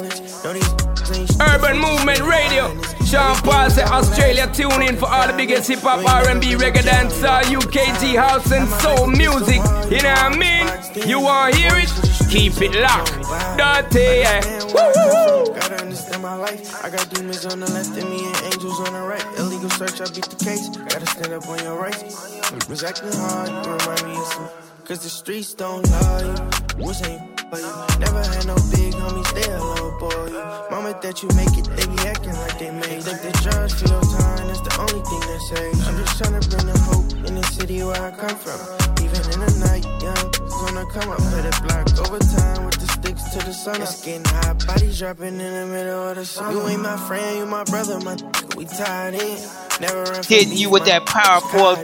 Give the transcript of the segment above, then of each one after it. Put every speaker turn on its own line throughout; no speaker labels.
Urban Movement Radio. Sean Paul said Australia, tune in for all the biggest hip hop, R&B, reggae, dancehall, UKG, house and soul music. You know what I mean? You wanna hear it? Keep it locked. Dirty, yeah. Woo-hoo-hoo.
Gotta understand my life. I got demons on the left and me and angels on the right. Illegal search, I beat the case. Gotta stand up on your rights. Was acting hard, you remind me of some. Cause the streets don't love you. What's ain't for you? Never had no big homies, they a little boy. Moment that you make it, they be acting like they made. Think the judge for your time, that's the only thing that saves. I'm just trying to bring the hope in the city where I come from. Even in the night, young, gonna come up for the block. Overtime with the sticks to the sun. It's getting hot, bodies dropping in the middle of the sun. You ain't my friend, you my brother, my we tied in.
Hitting you with that Power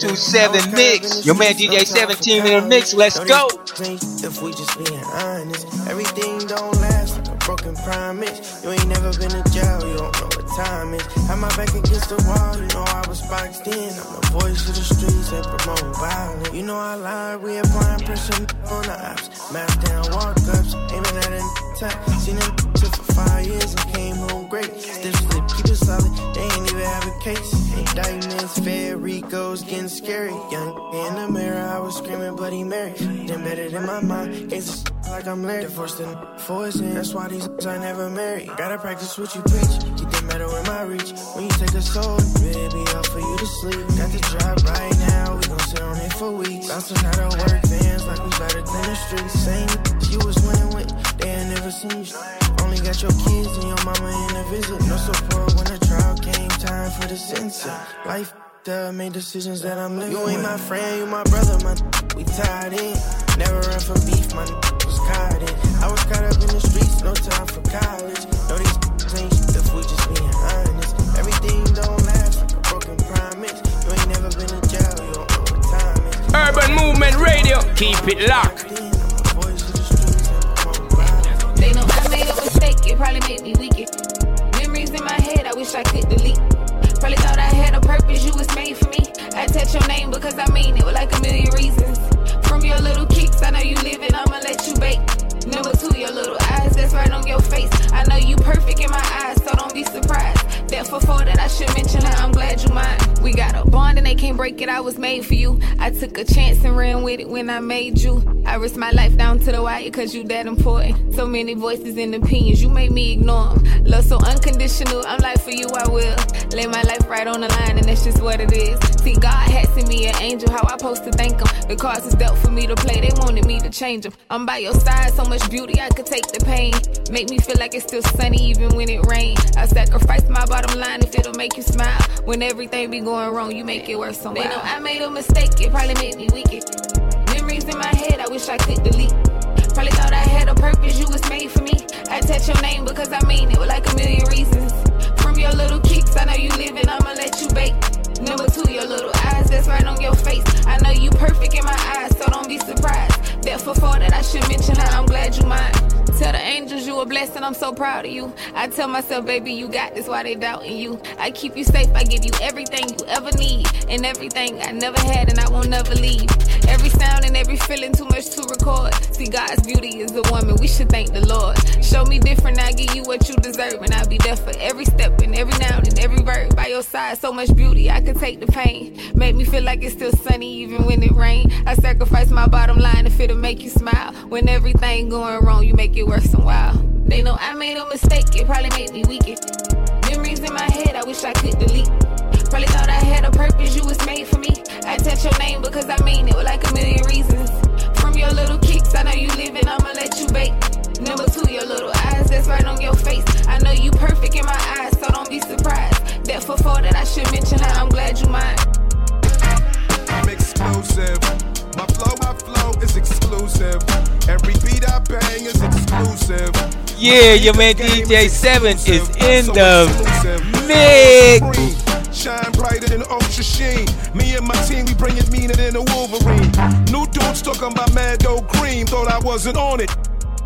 427 mix. Your man DJ 17 in the mix. Let's go.
If we just being honest, everything don't last like a broken promise. You ain't never been to jail, you don't know what time is. Had my back against the wall, you know I was boxed in. I'm the voice of the streets and promoting violence. You know I lied, we applying pressure on the ops. Map down walk-ups, aiming at a top. Seen them for 5 years and came home great. Stiff slip, keep it solid, they ain't even have a case. Indictments, fair, Rico's getting scary. Young in the mirror, I was screaming Bloody Mary. Embedded in my mind, gains the like I'm Larry. Divorced in poison, that's why these I never married. Gotta practice what you preach, keep the metal in my reach. When you take a soul, really be up for you to sleep. Got the job right now, we gon' sit on it for weeks. Bouncing out of work vans like we better than the streets. Same you was winning with, they ain't never seen you. Only got your kids and your mama in a visit. No support when the trial came, time for the sentencing. Life made decisions that I'm living. You ain't my friend, you my brother, my we tied in. Never run from beef, my was caught in. I was caught up in the streets, no time for college. No these ain't if we just being honest. Everything don't last like a broken promise. You ain't never been to jail, you don't know what time is.
Urban Movement Radio, keep it locked.
They know I made a mistake, it probably made me weaken. Memories in my head, I wish I could delete. Probably thought I had a purpose, you was made for me. I touch your name because I mean it with like a million reasons. From your little kicks, I know you living, I'ma let you bake. Number 2, your little eyes, that's right on your face. I know you perfect in my eyes, so don't be surprised. That for 4 that I should mention her, I'm glad you mine. We got a bond and they can't break it, I was made for you. I took a chance and ran with it when I made you. I risked my life down to the wire cause you that important. So many voices and opinions, you made me ignore them. Love so unconditional, I'm like for you I will. Lay my life right on the line and that's just what it is. See God had sent me an angel, how I supposed to thank him? The cards is dealt for me to play, they wanted me to change them. I'm by your side, so much beauty I could take the pain. Make me feel like it's still sunny even when it rains. I sacrifice my bottom line if it'll make you smile. When everything be going wrong, you make it worse somehow. They know I made a mistake, it probably made me weaken. Memories in my head, I wish I could delete. Probably thought I had a purpose, you was made for me. I touch your name because I mean it with like a million reasons. From your little kicks, I know you living, I'ma let you bake. Number 2, your little eyes, that's right on your face. I know you perfect in my eyes, so don't be surprised. That for 4 that I should mention her, I'm glad you mine. Tell the angels you a blessing, I'm so proud of you. I tell myself, baby, you got this, why they doubting you? I keep you safe, I give you everything you ever need. And everything I never had and I won't never leave. Every sound and every feeling, too much to record. See, God's beauty is a woman, we should thank the Lord. Show me different, I'll give you what you deserve. And I'll be there for every step and every noun and every verb. By your side, so much beauty, I can take the pain. Make me feel like it's still sunny even when it rain. I sacrifice my bottom line if it'll make you smile. When everything going wrong, you make it worse and wild. They know I made a mistake, it probably made me weaken. Memories in my head, I wish I could delete. Probably thought I had a purpose, you was made for me. I touch your name because I mean it with like a million reasons. From your little kicks, I know you living, I'ma let you bake. Number 2, your little eyes, that's right on your face. I know you perfect in my eyes, so don't be surprised. That for 4 that I should mention her, I'm glad you mine.
I'm exclusive. My flow is exclusive. Every beat I bang is exclusive.
Yeah, your man DJ 7 is in the mix.
Shine brighter than Ultra Sheen. Me and my team, we bring it meaner than a Wolverine. New dudes talking about Mad Dope Cream. Thought I wasn't on it.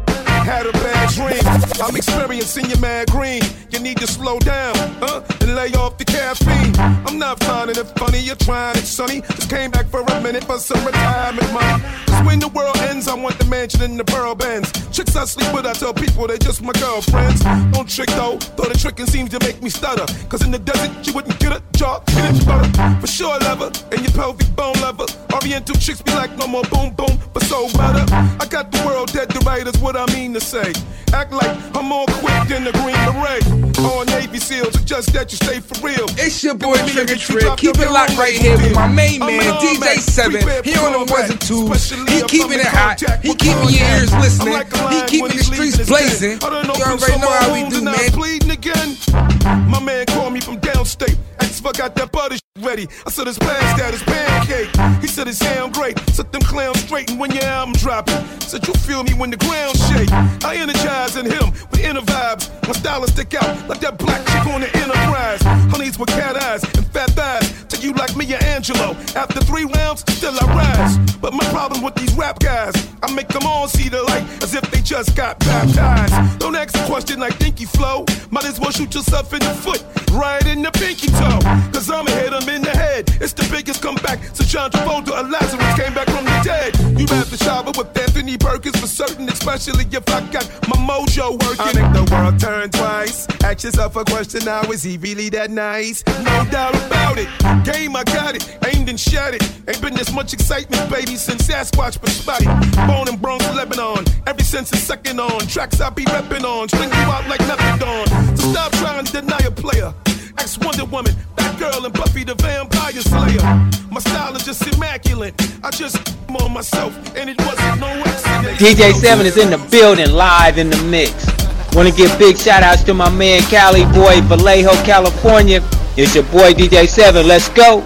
had a bad dream. I'm experiencing your mad green. You need to slow down, and lay off the caffeine. I'm not finding it funny, you're trying it, sonny. Just came back for a minute for some retirement money. Cause when the world ends, I want the mansion in the Pearl Benz. Chicks I sleep with, I tell people they're just my girlfriends. Don't trick though the tricking seems to make me stutter. Cause in the desert, you wouldn't get a job, get it butter. For sure, leather, and your pelvic bone leather. Oriental chicks be like, no more boom boom, but so better. I got the world dead to right is what I mean to say. Act like I'm more quick than the Green Beret. All Navy SEALs, it's just that you stay for real.
It's your boy Trigger Trick. Keep it locked right here with my main man, DJ 7. He on the ones and twos. He keeping it hot. He keeping your ears listening. He keeping the streets blazing. You already know how we do, man.
Bleeding again. My man called me from downstate. Asked if I got that butter ready. I said it's past that, it's pancake. He said it sound great. Set them clowns straight and when your album dropping. Said you feel me when the ground shake. I energize in him with inner vibes. My style will stick out like that black chick on the Enterprise. Honeys with cat eyes and fat thighs. To you like Mia Angelou. After 3 rounds, still I rise. But my problem with these rap guys, I make them all see the light as if they just got baptized. Don't ask a question like Dinky Flow. Might as well shoot yourself in the foot, right in the pinky toe. Cause I'ma hit him in the head. It's the biggest comeback since John Travolta or Lazarus came back from the dead. You have to shower with Anthony Perkins for certain, especially if I got my mojo working. I make the world turn twice. Ask yourself a question now, is he really that nice? No doubt about it. Game, I got it. Aimed and shot it. Ain't been this much excitement, baby, since Sasquatch was spotted. Born in Bronx, Lebanon. Ever since it's second on. Tracks I be reppin' on. String you out like methadone. So stop trying to deny a player. Ex Wonder Woman, Batgirl, and Buffy the Vampire Slayer. My style is just immaculate. I just on myself, and it wasn't no accident.
DJ 7 is in the building, live in the mix. Want to give big shout outs to my man Cali Boy, Vallejo, California. It's your boy DJ 7. Let's go.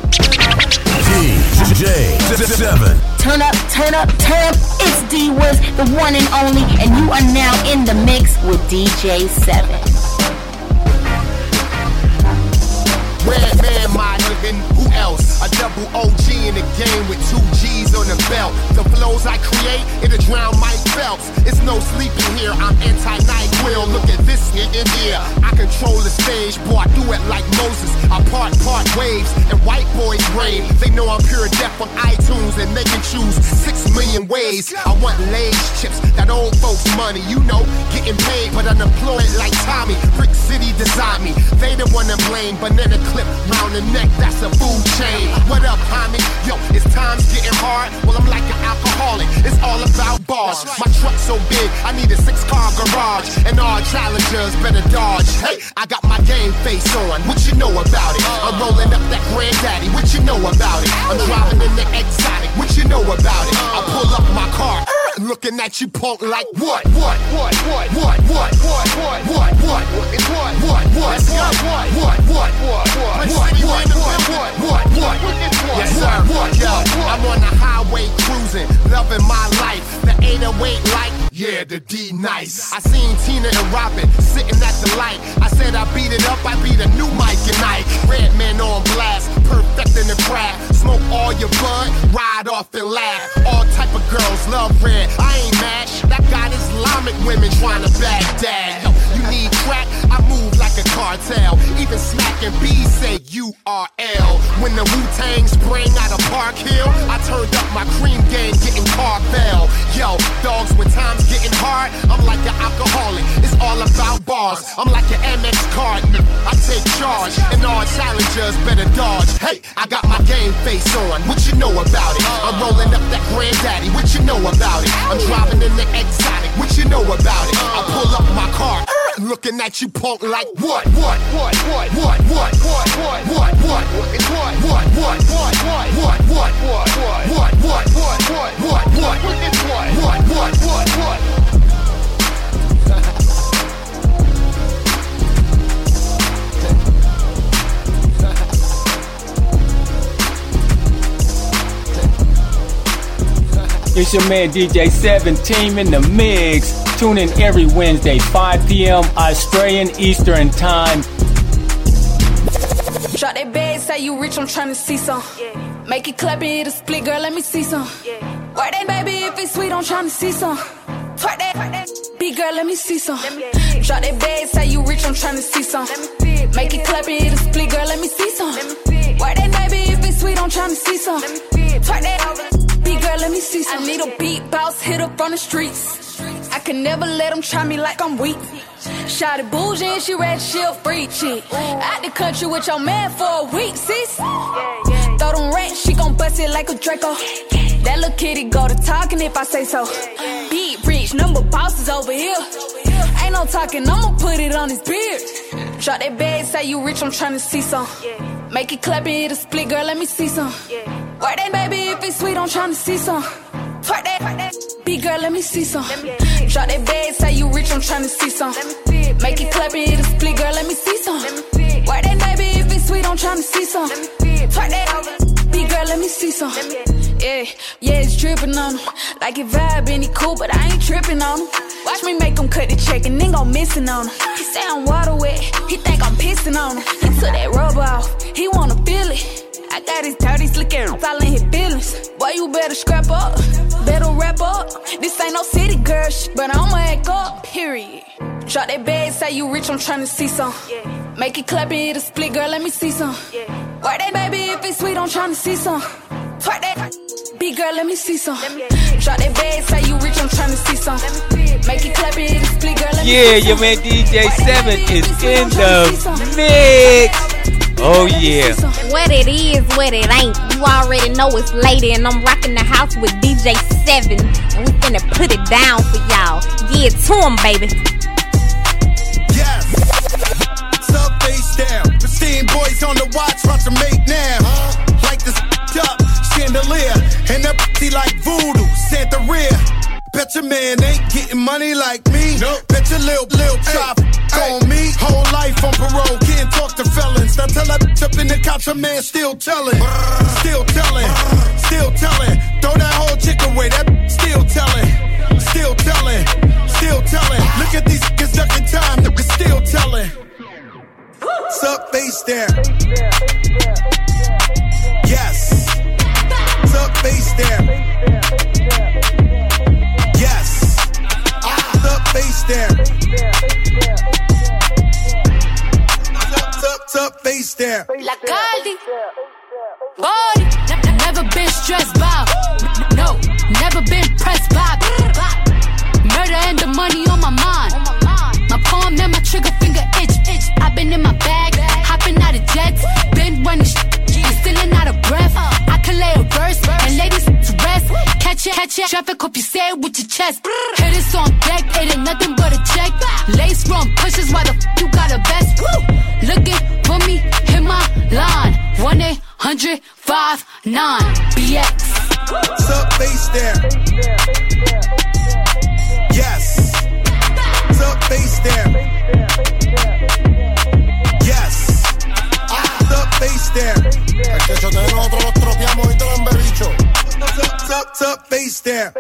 DJ 7.
Turn up, turn up, turn up. It's D Woods, the one and only, and you are now in the mix with DJ 7.
Where am I living? Who else? A double OG in the game with 2 G's on the belt. The flows I create, it'll drown Mike Phelps. It's no sleeping here, I'm anti-NyQuil. Look at this in here. I control the stage, boy, I do it like Moses. I part waves, and white boys rave. They know I'm pure death on iTunes, and they can choose 6 million ways. I want Lay's chips, that old folks money. You know, getting paid, but unemployed like Tommy. Brick City designed me. They the one to blame, banana clip round the neck, that's a food chain. What up, homie? Yo, it's time's getting hard. Well, I'm like an alcoholic. It's all about bars. My truck's so big, I need a 6-car garage. And all challengers better dodge. Hey, I got my game face on. What you know about it? I'm rolling up that granddaddy. What you know about it? I'm driving in the exotic. What you know about it? I pull up my car. Looking at you punk like what? What? Yes, sir. Yo, I'm on the highway cruising, loving my life. The 808 light, yeah, the D nice. I seen Tina and Robin sitting at the light. I said I beat it up, I beat a new mic and Ike. Redman on blast, perfect in the craft. Smoke all your bud, ride off and laugh. All type of girls love red. I ain't mad. That got Islamic women trying to Baghdad. Yo, you need crack? I move like a cartel. Even Smack and B say URL. When the Wu-Tang sprang out of Park Hill, I turned up my cream game, getting carvel. Yo, dogs, when time's getting hard, I'm like an alcoholic. It's all about bars. I'm like an MX card. I take charge, and all challengers better dodge. Hey, I got my game face on. What you know about it? I'm rolling up that granddaddy. What you know about it? I'm driving in the exotic. What you know about it? I pull up my car. Looking at you punk like what?
It's your man DJ 7, team in the mix. Tune in every Wednesday, 5 p.m. Australian Eastern Time.
Drop that bag, say you rich, I'm tryna see some. Yeah. Make it clap and hit a split, girl, let me see some. Yeah. Work that baby, if it's sweet, I'm tryna see some. Twerk that, Big girl, let me see some. Drop that bag, say you rich, I'm tryna see some. Make it clap and hit a split, girl, let me see some. Work that baby, if it's sweet, I'm tryna see some. Twerk that, big girl, let me see some. I need a beat boss, hit up on the streets. I can never let them try me like I'm weak. Shot it bougie and she ready, she a freak chick. Out the country with your man for a week, sis. Throw them rats, she gon' bust it like a Draco. That little kitty go to talking if I say so. Beat rich, number bosses over here. Ain't no talking, I'ma put it on his beard. Drop that bag, say you rich, I'm tryna see some. Make it clap and hit a split, girl, let me see some. Work that baby, if it's sweet, I'm tryna see some. Twerk that, big girl, let me see some. Drop that bag, say you rich, I'm tryna see some. Make it clap and hit a split, girl, let me see some. Work that baby, if it's sweet, I'm tryna see some. Twerk that, big girl, let me see some. Yeah, it's drippin' on him. Like it vibe and he cool, but I ain't trippin' on him. Watch me make him cut the check and then go missing on him. He say I'm water wet, he think I'm pissing on him. He took that rubber off, he wanna feel it. I got his dirty, slick air, all in his feelings. Boy, you better scrap up, better wrap up. This ain't no city girl shit, but I'ma act up, period. Drop that bag, say you rich, I'm tryna see some. Make it clap and hit a split, girl, let me see some. Work that baby, if it's sweet, I'm tryna see some. Twerk that, big girl, let me see some. Drop that bag, say you rich, I'm tryna see some. Make it clap and hit a split, girl, let me see some.
Your man DJ 7 is in the mix. Oh yeah.
What it is, what it ain't. You already know it's lady, and I'm rocking the house with DJ 7, and we finna put it down for y'all. Yeah, to him, baby.
Yes. Sub face down. Pristine boys on the watch to make now. Like this up chandelier, and that like voodoo, Santa Ria. Bet your man ain't getting money like me. Nope. Bet your lil chop on me. Whole life on parole, can't talk to felons. Now tell that bitch up in the couch, a man still telling. Still telling. Throw that whole chick away, that still telling. Still telling. Look at these niggas ducking time, they're still telling. Sup face there. Yes. Sup face there. Face there. Up, face there.
La Caldi. Body. Never been stressed by. No, never been pressed by. Murder and the money on my mind. My palm and my trigger finger itch. I've been in my bag, hopping out of jets. Been running and stealing out of breath. I can lay a verse and ladies to rest. Catch it, traffic, hope you say it with your chest. Hit this on deck, it ain't nothing but a check. Lace run pushes, why the you got a vest? Woo! Looking for me, hit my line. 1-800-59-BX.
Sup face there. Yes. Sup face there. Yes. Sup face there. Es que yo tengo nosotros los tropeamos y te lo han bebicho. Sup face there.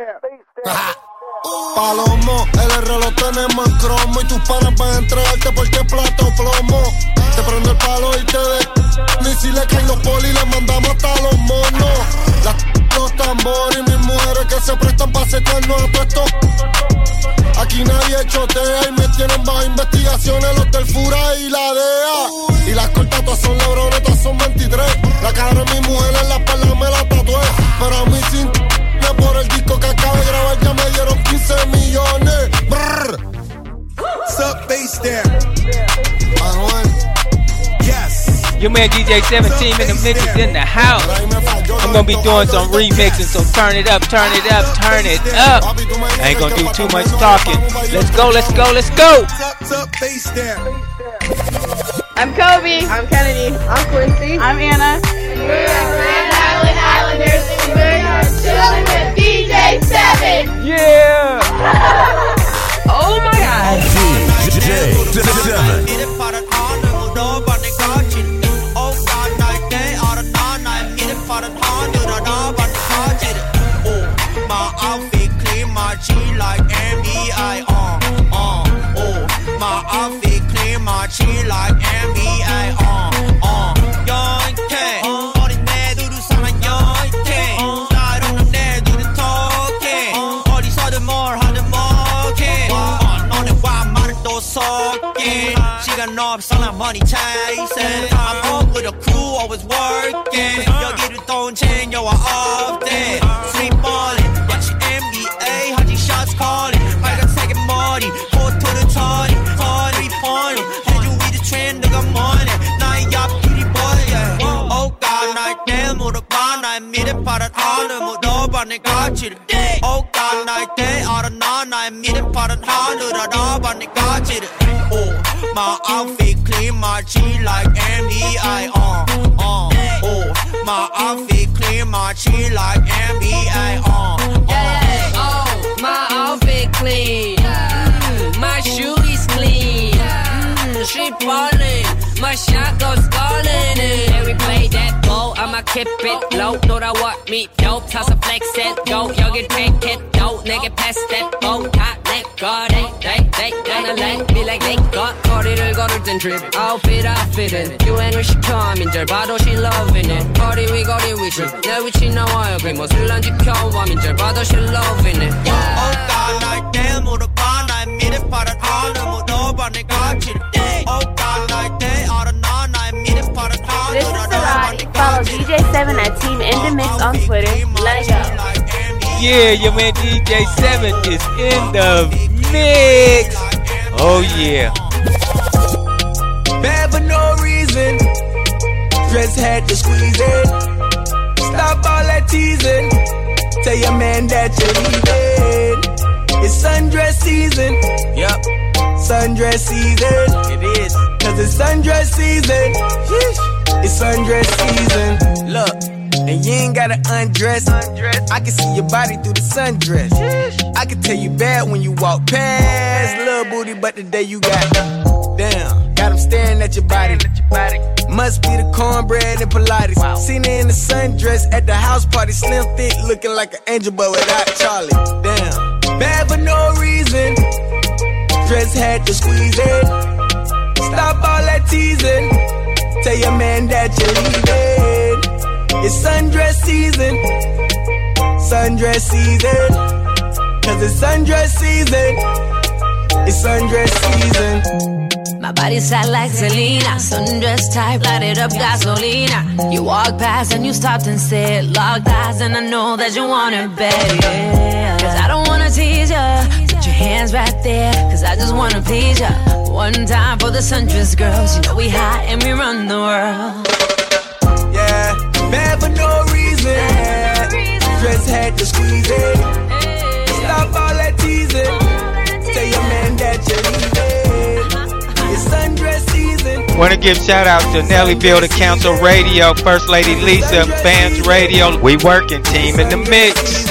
Palomo, el reloj tenemos en cromo y tus panas van a entregarte porque plato plomo. Te prendo el palo y te ni si le caen los polis les mandamos hasta los monos. Los tambores y mis mujeres que se prestan para setearnos a todo esto. Aquí nadie chotea y me tienen bajo investigaciones los del Fura y la DEA. Y las cortas todas son lebrones, todas son 23. La cara de mi mujer en la espalda me la tatué. Pero a mí sin por el disco que acabo de grabar ya me dieron 15 millones. Brrr. Sup face there. Manuel. Yes.
Your man DJ 17 in the mix is in the house. I'm gonna be doing some remixing, so turn it up. I ain't gonna do too much talking. Let's go.
Sup face there.
I'm Kobe. I'm Kennedy. I'm Quincy. I'm Anna. We're Grand Island Islanders, and we're chilling with DJ 7.
Yeah.
Oh my God.
DJ 7.
My outfit clean, my G like NBA. My outfit clean, my G like NBA. yoink, 어린애들은 사랑 yoink. 다른 남자들은 talking. 어디서든 뭘 하든 뭐게.
working. She got no so I'm money chasing. I'm up with a crew, always working. 여기를 돈 챙겨와 off day. Sleep balling, 역시 NBA 하지 shots calling. 빨간색의 머리, 포토는 터니, 터니, 터니. 해주 위드 트렌드가 뭐네, 나의 앞길이 뭐야. Oh God, 날 물어봐, 나의 미래 파란 하늘 물어봐, 내 가치를. Oh God, 날 알아놔, 나의 미래 파란 하늘 알아봐, 내 가치를. Oh, my outfit clean, my G like NBA, Oh, my outfit clean, my G like NBA, Oh,
my outfit clean, my shoe is clean, she ballin', my shot goes ballin'. And we play that ball, I'ma keep it low. Know that what me dope, toss a flex and go. 여기 take it low, 내게 pass that ball. 다 내 거, they gonna let me like they got. 거리를 걸을 땐 drip, outfit I fit in. 유행을 시켜 민절봐도 she loving it. 거리 위 trip, 내 위치 나와요 뒷모습을 안 지켜와 민절봐도 she loving it.
Oh God, 날 물어봐, 나의 미래 파란 하늘 물어봐, 내 가치를. Oh God, 날 알아놔, 나의 미래 파란 하늘.
This is Sarai. Follow DJ7 at Team In The Mix on Twitter. Let go.
Yeah, your man DJ7 is in the mix. Oh yeah.
Bad for no reason. Dress had to squeeze it. Stop all that teasing. Tell your man that you're leaving. It's sundress season. Yep. Sundress season. It is. Cause it's sundress season. It's sundress season. Look. And you ain't gotta undress. I can see your body through the sundress. I can tell you bad when you walk past. Little booty, but today you got damn. Got him staring at your body. Must be the cornbread and Pilates. Wow. Seen her in the sundress at the house party. Slim, thick, looking like an angel, but without Charlie. Damn. Bad for no reason. Dress had to squeeze it. Stop all that teasing. Tell your man that you're leaving. It's sundress season. Sundress season. Cause it's sundress season. It's sundress season.
My body's hot like Selena. Sundress type, light it up, gasolina. You walk past and you stopped and said, locked eyes, and I know that you want it bad, yeah. Cause I don't wanna tease ya. Put your hands right there, cause I just wanna please ya. One time for the sundress girls. You know we hot and we run the world.
Yeah, bad for no reason. Dress had to squeeze it. Stop all that teasing. Tell your man that you're leaving. It's sundress season.
Want to give shout out to Nelly Builder Council Radio, First Lady Lisa, Fans Radio. We working, team in the mix.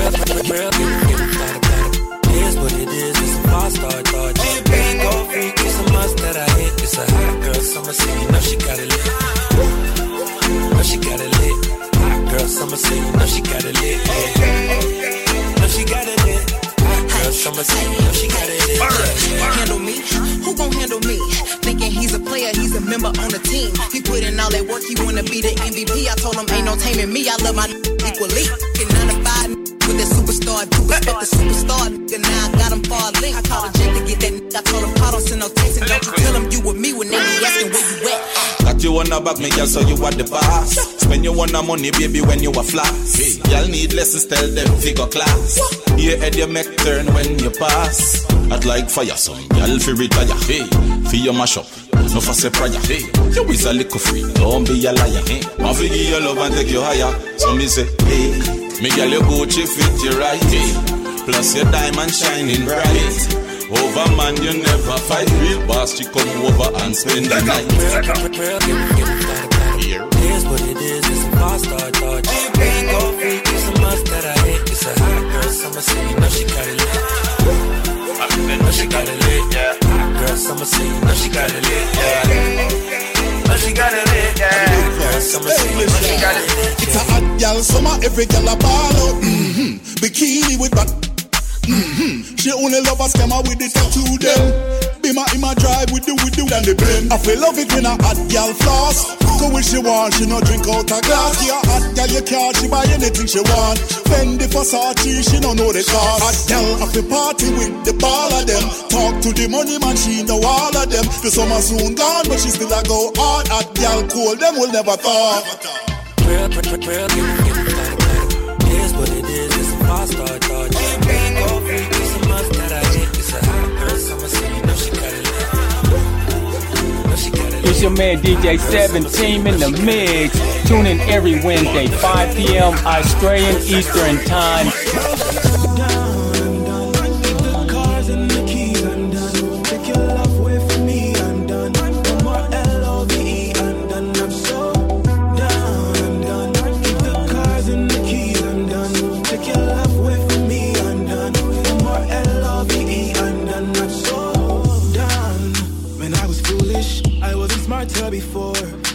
Here's what it is, it's a fast start. Go freak, it's a must that I hit. It's a hot girl summer scene, now she got it lit. Now she got it lit. Hot girl summer scene, now she got it lit. Now she got it lit. Hot girl summer scene, now she got it lit.
Handle me? Who gon' handle me? Thinking he's a player, he's a member on the team. He put in all that work, he wanna be the MVP. I told him ain't no taming me, I love my equally. Get 9 to 5 with that superstar, respect the superstar. Now I got him far link. I called a jet to get that. I told him I don't send no text, and don't you tell him you with me when they be asking where you at.
Got you on the back, me girl, so you are the boss. Spend you on the money, baby, when you a floss. Y'all need lessons, tell them figure class. Your head you make turn when you pass. I'd like fire, some y'all fi retire. Hey, fi your mash up, no for say prayer. Hey, you is a little free, don't be a liar. Hey, I fi give you love and take you higher. So me say, hey, me girl, your Gucci fit you right. Hey, plus your diamond shining bright. Over man, you never fight. Real boss, you come over and spend the night.
Here's what it is, it's a fast start. Go freak, it's a must that I hit. It's a hot girl summer scene, now she got it lit. Now she got it lit, yeah. Hot girl summer scene, now she got it lit, yeah. Now she got it lit, yeah. Hot girl summer scene, now she got it lit.
It's a hot girl summer, every girl a ball out. Bikini with that. She only love a scammer with the tattoo them. Be my in my drive with the
do than the blend. I feel love it when a hot gal floss. So when she want, she no drink out a glass. Yeah, hot gal you can't, she buy anything she want. Fendi Versace, she no know the cost. Hot gal have to party with the ball of them. Talk to the money man, she know all of them. The summer soon gone, but she still a go hard. Hot gal cool, them will never talk.
Real, is what it is, it's a five-star thought. Big old freak, it's a must that I hit. It's a hot girl summer, so you know she got it lit. Know she got it lit.
It's your man DJ 7, Team in the Mix. Tune in every Wednesday, 5 p.m. Australian Eastern Time.
Before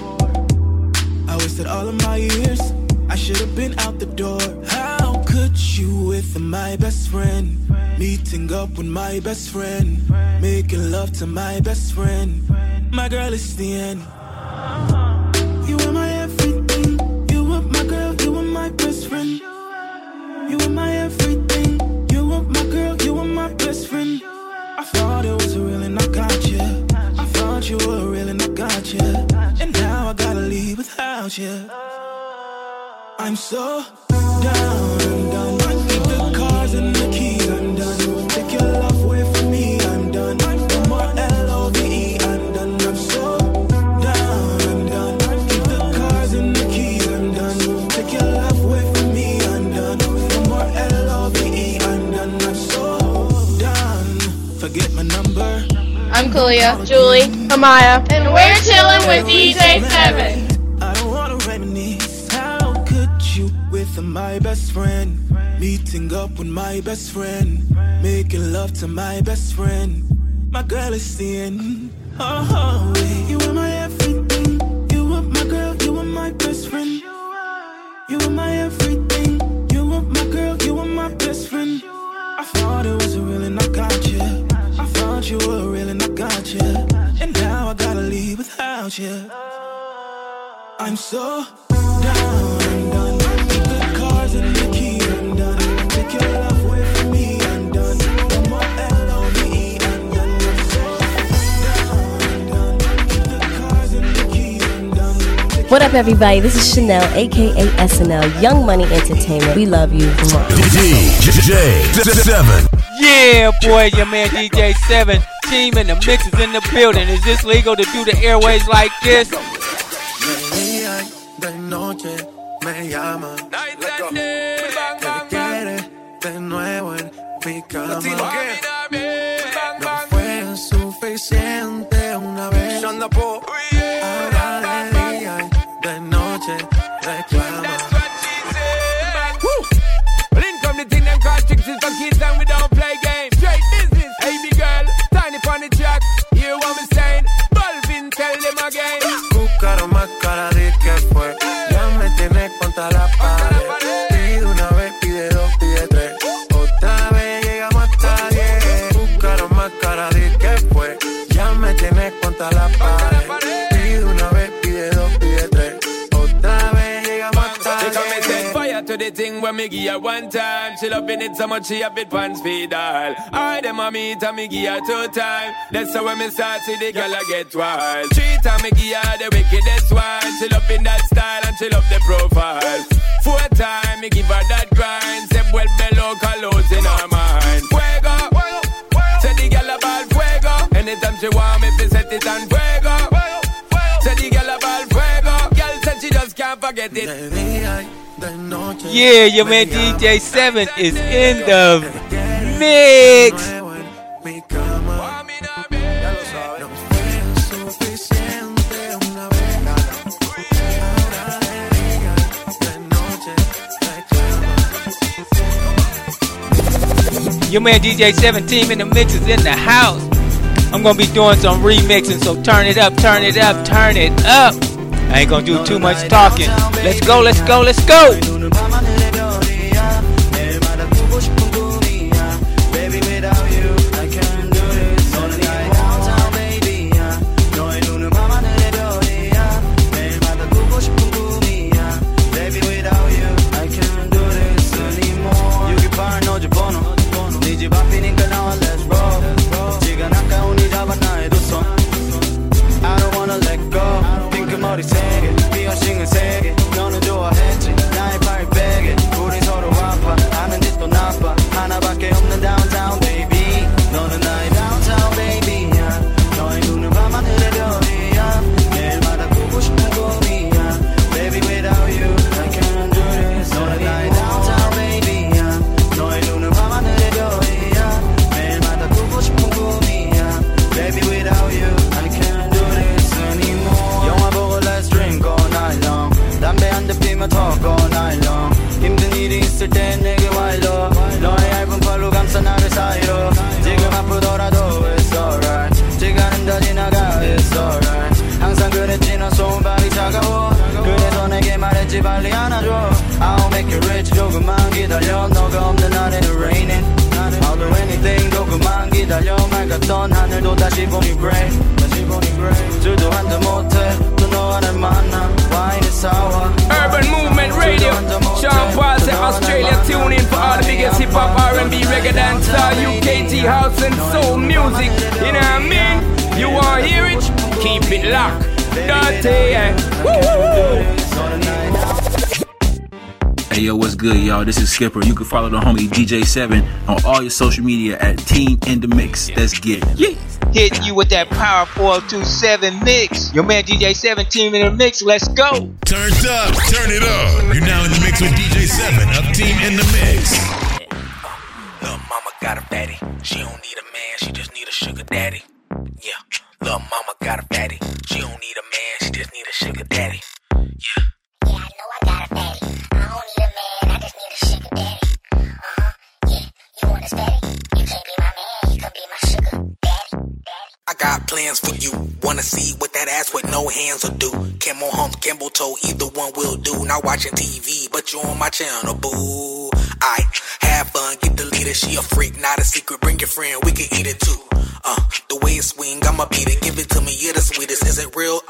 I wasted all of my years, I should have been out the door. How could you with my best friend, meeting up with my best friend, making love to my best friend? My girl is the end. You were my everything. You were my girl, you were my best friend. You were my everything. You were my girl, you were my best friend. I thought it was real and I got you. I thought you were real and I got you. And now I gotta leave without you. I'm so down and done. Take the cars and the keys, I'm done. Take your love away from me, I'm done. No more L-O-V-E, I'm done. I'm so down and done. Take the cars and the keys, I'm done. Take your love away from me, I'm done. No more L-O-V-E, I'm done. I'm so done. Forget my number.
I'm Kalia, Julie, Amaya, and we're chilling with DJ 7.
I don't wanna reminisce. How could you with my best friend, meeting up with my best friend, making love to my best friend? My girl is seeing. Oh, you were my everything. You were my girl. You were my best friend. You were my everything. You were my girl. You were my best friend. I thought it was real and I got you. I thought you were real and I got you. And now I gotta leave without you. I'm so down and done. Take the cars and the keys, I'm done. Take your love away from me, I'm done. No more L-O-V-E, I'm done. I'm so down and done. Take the cars and the keys, I'm done.
What up, everybody? This is Chanel, aka SNL, Young Money Entertainment. We love you.
DJ 7.
Yeah, boy, your man DJ 7. Team in the Mix is in the building. Is this legal to do the airways like this?
De noche me llama. Que quiere de nuevo en mi cama. No fue suficiente una vez. Ahora de día y de noche reclama.
Well, in come the thing them call chicks is for kids and we don't play games. Straight business, hey big girl, tiny on the track. Hear what me saying? Balvin, tell them again.
Buscaron más cara de que fue. Ya me tienes contra la pared. Pide una vez, pide dos, pide tres. Otra vez llegamos hasta 10. Buscaron más cara de que fue. Ya me tienes contra la pared. Pide una vez, pide dos, pide tres. Otra vez llegamos hasta 10.
Fire to the thing when me give her one time. She loving it so much she a bit pants feed all. I dem a meet and me give her 2 times. That's how when me start see the girl I get wild. 3 times me give her the wickedest one. She loving that style and she love the profile. 4 times me give her that grind. Say well below colors in her mind. Fuego, say the girl about fuego. Anytime she want me to set it on fuego. Say the girl about fuego. Girl said she just can't forget it.
Yeah, your man DJ 7 is in the mix. Your man DJ 7 Team in the Mix is in the house. I'm gonna be doing some remixing, so turn it up, turn it up, turn it up. I ain't gonna do too much talking. Let's go, let's go, let's go.
you. I can't do this anymore. 영화 보고 let's drink all night long. 담배 한 대 피며 talk all night long. 힘든 일이 있을 땐 내게 와일러. 너의 얇은 팔로 감싸 나를 사이로. 지금 아프더라도 it's alright. 시간은 다 지나가 it's alright. 항상 그랬지 넌 손발이 차가워. 그래서 내게 말했지 빨리 안아줘. I'll make you rich 조금만 기다려. 너가 없는 날에는 raining. I'll do anything 조금만 기다려. 맑았던 하늘도 다시 보니 gray. 술도 한잔 못해 또 너와 날 만나. 와인이 사와.
Urban Movement Radio. Sean Paul said Australia tune in for all the biggest hip hop, R&B, reggae, dancehall, UKT house and soul music. You know what I mean? You wanna hear it? Keep it locked. Dirty, yeah. Woo-hoo.
Hey yo, what's good, y'all? This is Skipper. You can follow the homie DJ7 on all your social media at Team in the Mix. Let's get it.
Yeah. Hitting you with that Power 427 mix. Your man DJ7, Team in the Mix. Let's go.
Turned up, turn it up. You're now in the mix with DJ7 of Team in the Mix.
Lil' mama got a fatty. She don't need a man, she just need a sugar daddy. Yeah. Lil' mama got a fatty. She don't need a man, she just need a sugar daddy. Yeah.
Yeah, I know I got a fatty. I don't need a man, I just need a sugar daddy. Yeah, you want this fatty? You can't be my man, you could be my sugar daddy.
I got plans for you. Wanna see what that ass with no hands will do? Camel hump, camel toe, either one will do. Not watching TV, but you on my channel, boo. I have fun, get the leader. She a freak, not a secret. Bring your friend, we can eat it too. The way it swing, I'ma beat it. Give it to me, you're the sweetest. Is it real?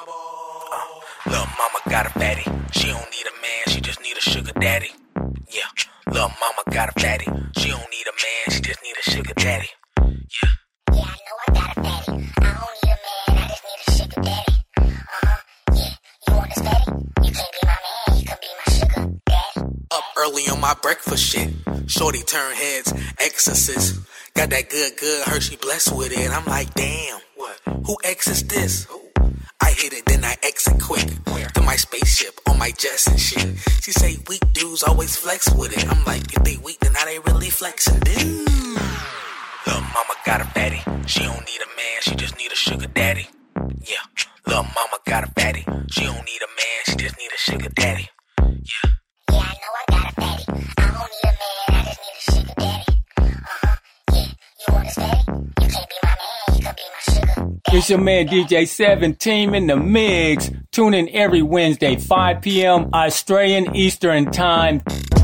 Lil' mama got a fatty. She don't need a man, she just need a sugar daddy. Yeah. Lil' mama got a fatty. She don't need a man, she just need a sugar daddy. Yeah.
Yeah, I know I got a fatty. I don't need a man, I just need a sugar daddy. Yeah, you want this fatty? You can't be my man, you could be my sugar daddy.
Up early on my breakfast shit. Shorty turn heads, exorcist. Got that good, Hershey blessed with it. I'm like, damn, what? Who X is this? I hit it, then I exit quick. To my spaceship, on my jets and shit. She say weak dudes always flex with it. I'm like, if they weak, then how they really flexing? Lil' mama got a fatty. She don't need a man, she just need a sugar daddy. Yeah. Lil' mama got a fatty. She don't need a man, she just need a sugar daddy. Yeah.
Yeah, I know I got a fatty. I don't need a man, I just need a sugar daddy. Yeah, you want this fatty? You can't be my man, you could be my sugar daddy.
It's your man DJ7, Team in the Mix. Tune in every Wednesday, 5 p.m. Australian Eastern Time.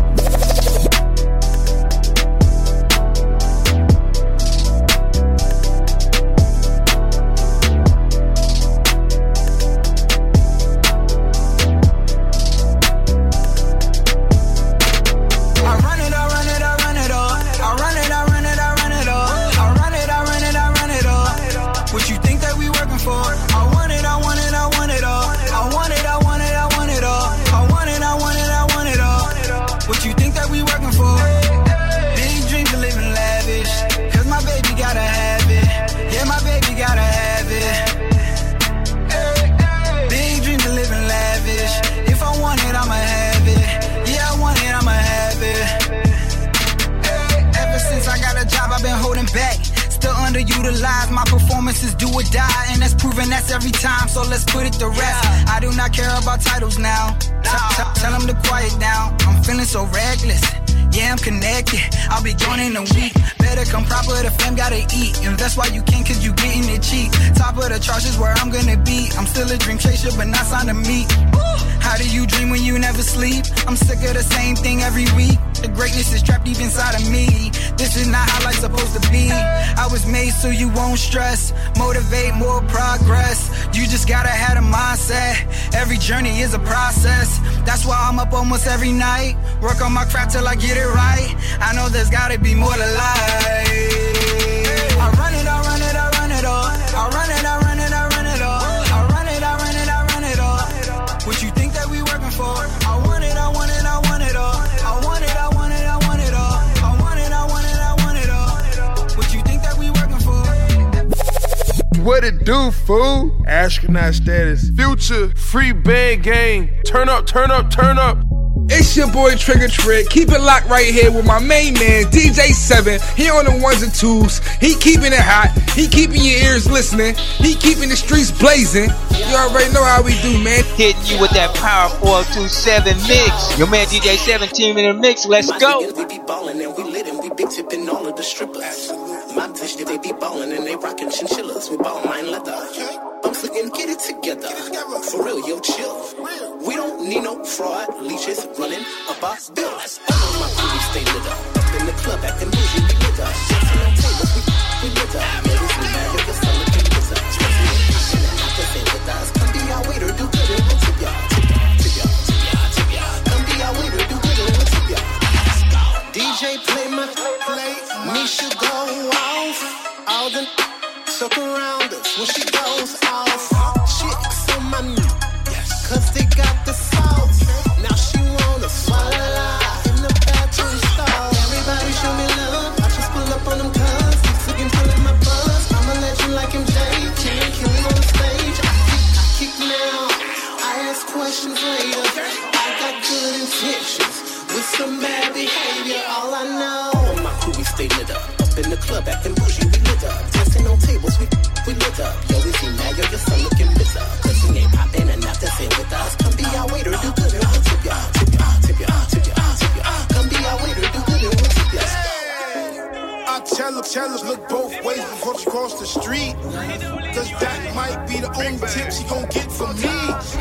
Underutilized, my performances do or die, and that's proven that's every time, so let's put it to rest. I do not care about titles now. Tell them to quiet down. I'm feeling so reckless. Yeah, I'm connected. I'll be gone in a week. Better come proper, the fam gotta eat. Invest while you can, cause you getting it cheap. Top of the charts is where I'm gonna be. I'm still a dream chaser, but not signed to me. How do you dream when you never sleep? I'm sick of the same thing every week. The greatness is trapped deep inside of me. This is not how life's supposed to be. I was made so you won't stress. Motivate more progress. You just gotta have a mindset. Every journey is a process. That's why I'm up almost every night. Work on my craft till I get it right. I know there's gotta be more to life. I run it, I run it, I run it all. I run it, I run it, I run it all. I run it, I run it, I run it all. What you think that we working for? I want it, I want it, I want it all. I want it, I want it, I want it all. I want it, I want it, I want it all. What you think that we working for?
What it do, fool? Astronaut status. Future, free band game. Turn up, turn up, turn up.
It's your boy Trigger Trick. Keep it locked right here with my main man, DJ7. He on the ones and twos. He keeping it hot. He keeping your ears listening. He keeping the streets blazing. You already know how we do, man.
Hitting you with that Power 427 mix. Your man DJ7 team in the mix. Let's go.
We be ballin' and we lit and we big tipping all of the strippers. My bitch, they be ballin' and they rockin' chinchillas. We ballin' mine leather. I'm slickin', get it together. For real, yo, chill. We don't need no fraud leeches running up our bills. My crew, we stay lit up. Up in the club, acting bougie, we lit up. Dancing on tables, we lit up. Ladies, we mad, you're celebrating lit up. Stressing and passion and have to stay with us. Come be our waiter, do good and we'll tip y'all. Tip y'all, tip y'all, tip y'all. Come be our waiter, do good and we'll tip y'all. DJ play my play, me should go off. All the suck around us when she goes off. Chicks on my knee, cause they got the sauce. Now she wanna swallow in the bathroom stall. Everybody show me love, I just pull up on them cuz. Keep looking, pulling my buzz. I'm a legend like MJ, killing on the stage. I kick now, I ask questions later. I got good intentions with some bad behavior. All I know, my crew we stay lit up. Up in the club acting bougie, we lit up. Dancing on tables, we lit up. Yo, is he mad? Yo, your son looking lit up. Cause he ain't poppin' and not dancing with us. Come be our waiter, do good and we'll tip y'all. Tip y'all, tip y'all, tip y'all, tip y'all. Come be our waiter, do good and we'll tip y'all.
I tell her, look both ways before she cross the street. Cause that might be the only tip she gon' get from me.